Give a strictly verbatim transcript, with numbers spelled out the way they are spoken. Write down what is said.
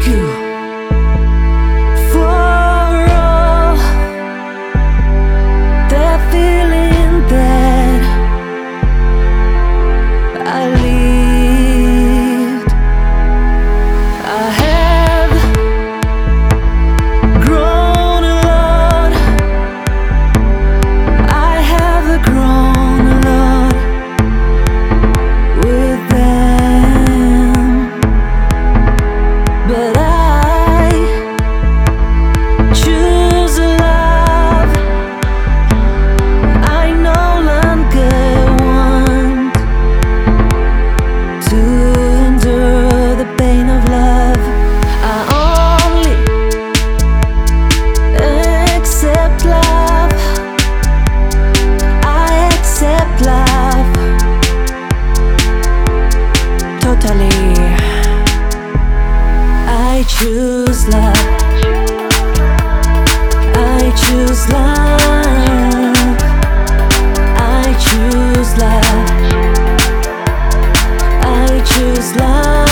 you for all that feeling that I lived. I have grown a lot. I have grown a lot with them, but I choose love. I no longer want to endure the pain of love. I only accept love. I accept love totally. I choose love. I choose love. I choose love. I choose love.